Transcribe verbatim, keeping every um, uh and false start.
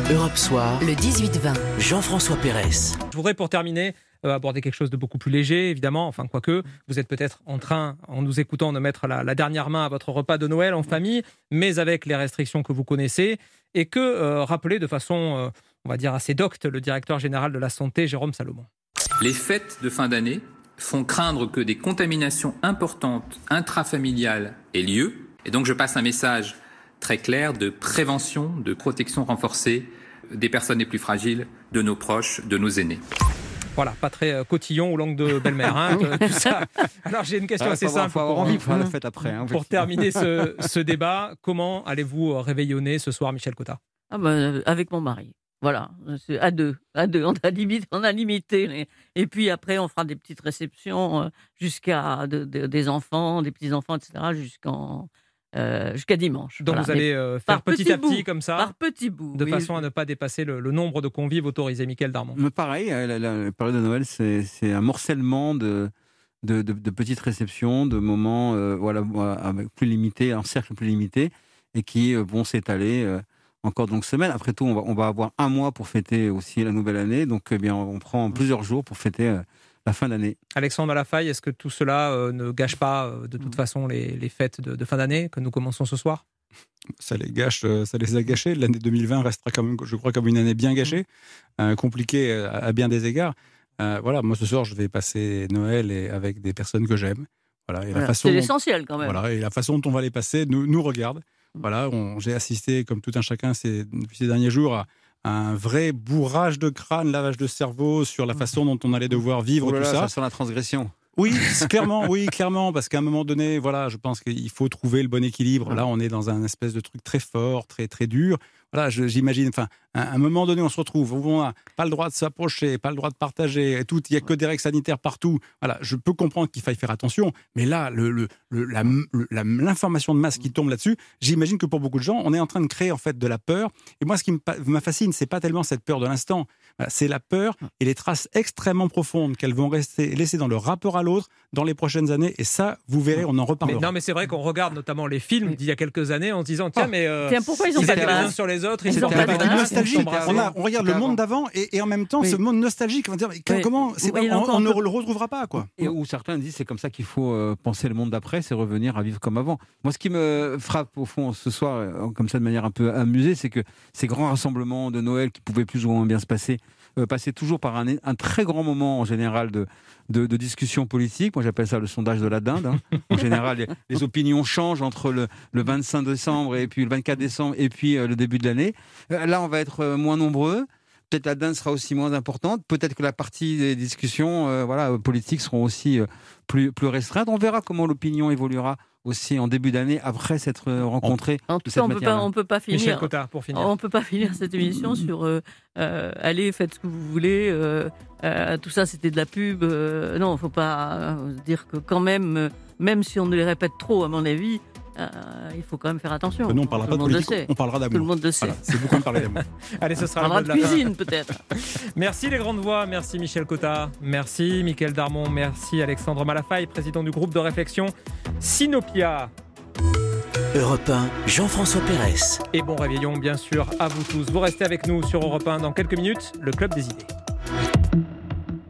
Europe Soir, le dix-huit vingt. Jean-François Pérez. Je voudrais pour terminer euh, aborder quelque chose de beaucoup plus léger, évidemment. Enfin, quoique, vous êtes peut-être en train, en nous écoutant, de mettre la, la dernière main à votre repas de Noël en famille, mais avec les restrictions que vous connaissez, et que euh, rappeler de façon, euh, on va dire, assez docte le directeur général de la Santé, Jérôme Salomon. Les fêtes de fin d'année font craindre que des contaminations importantes intrafamiliales aient lieu. Et donc, je passe un message très clair de prévention, de protection renforcée des personnes les plus fragiles, de nos proches, de nos aînés. Voilà, pas très euh, cotillon ou langue de belle-mère, hein, tout ça. Alors j'ai une question ah, assez faut simple. Faut avoir pour, envie de faire la fête après. Hein, pour terminer ce, ce débat, comment allez-vous réveillonner ce soir, Michel Cotta ? Ah ben, avec mon mari. Voilà, c'est à deux, à deux. On a limité, on a limité. Les... Et puis après, on fera des petites réceptions jusqu'à de, de, des enfants, des petits enfants, et cetera, jusqu'en Euh, jusqu'à dimanche. Donc voilà. Vous allez euh, faire petit, petit à petit bout, comme ça, par petits bouts, de oui. façon à ne pas dépasser le, le nombre de convives autorisés. Mickaël Darmon. Mais pareil, la, la, la période de Noël, c'est, c'est un morcellement de, de, de, de petites réceptions, de moments euh, voilà, avec plus limités, un cercle plus limité, et qui euh, vont s'étaler euh, encore donc semaines. Après tout, on va, on va avoir un mois pour fêter aussi la nouvelle année, donc eh bien, on prend plusieurs jours pour fêter euh, la fin d'année. Alexandre Malafaille, est-ce que tout cela euh, ne gâche pas euh, de toute façon les, les fêtes de, de fin d'année que nous commençons ce soir ? Ça les gâche, ça les a gâchés. L'année deux mille vingt restera quand même, je crois, comme une année bien gâchée, euh, compliquée à, à bien des égards. Euh, voilà, moi ce soir, je vais passer Noël et avec des personnes que j'aime. Voilà, et voilà, la façon c'est l'essentiel quand même. Voilà, et la façon dont on va les passer nous, nous regarde. Voilà, on, j'ai assisté, comme tout un chacun, ces, depuis ces derniers jours, à un vrai bourrage de crâne, lavage de cerveau sur la façon dont on allait devoir vivre oh là tout là, ça. Ça sent la transgression. Oui, clairement, oui, clairement, parce qu'à un moment donné, voilà, je pense qu'il faut trouver le bon équilibre. Là, on est dans un espèce de truc très fort, très très dur. Voilà, je, j'imagine. Enfin, à un moment donné, on se retrouve où on n'a pas le droit de s'approcher, pas le droit de partager, et tout. Il y a que des règles sanitaires partout. Voilà, je peux comprendre qu'il faille faire attention, mais là, le, le, le, la, le, la, l'information de masse qui tombe là-dessus, j'imagine que pour beaucoup de gens, on est en train de créer en fait de la peur. Et moi, ce qui me, me fascine, c'est pas tellement cette peur de l'instant. Voilà, c'est la peur et les traces extrêmement profondes qu'elles vont rester laisser dans le rapport à l'autre dans les prochaines années. Et ça, vous verrez, on en reparlera. Mais non, mais c'est vrai qu'on regarde notamment les films d'il y a quelques années en se disant tiens, mais euh, tiens, pourquoi ils ont ils pas étaient de les uns masque sur les autres, ils, ils étaient ont pas de avec masque. une nostalgie. On, a, on regarde le monde avant. d'avant et, et en même temps oui. ce monde nostalgique. On va dire, mais oui. comment c'est oui, pas, on, on ne peu... le retrouvera pas, quoi. Et où certains disent c'est comme ça qu'il faut euh, penser le monde d'après, c'est revenir à vivre comme avant. Moi, ce qui me frappe au fond ce soir, euh, comme ça de manière un peu amusée, c'est que ces grands rassemblements de Noël qui pouvaient plus ou moins bien se passer, euh, passaient toujours par un, un très grand moment en général de, de, de discussion politique. Moi, j'appelle ça le sondage de la dinde. Hein. En général, les, les opinions changent entre le, le vingt-cinq décembre et puis le vingt-quatre décembre et puis euh, le début de l'année. Euh, là, on va être euh, moins nombreux. Peut-être la dinde sera aussi moins importante. Peut-être que la partie des discussions euh, voilà, politiques seront aussi euh, plus, plus restreintes. On verra comment l'opinion évoluera aussi en début d'année après s'être rencontrés. En tout cas, on ne peut pas finir. Michel Cotta, pour finir. On peut pas finir cette émission sur euh, euh, allez, faites ce que vous voulez. Euh, euh, tout ça, c'était de la pub. Euh, non, il ne faut pas euh, dire que quand même, euh, même si on ne les répète trop, à mon avis, euh, il faut quand même faire attention. Non, on ne parlera pas de politique, on parlera d'amour. Tout le monde le sait. Voilà, c'est beaucoup de parler d'amour. Allez, ce sera on parlera le de, de la cuisine, fin. peut-être. Merci les grandes voix, merci Michel Cotta, merci Mickaël Darmon, merci Alexandre Malafaille, président du groupe de réflexion Sinopia. Europe un, Jean-François Pérez. Et bon réveillon, bien sûr, à vous tous. Vous restez avec nous sur Europe un dans quelques minutes, le Club des idées.